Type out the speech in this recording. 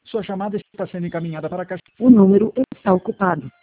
Sua chamada está sendo encaminhada para a caixa. O número está ocupado.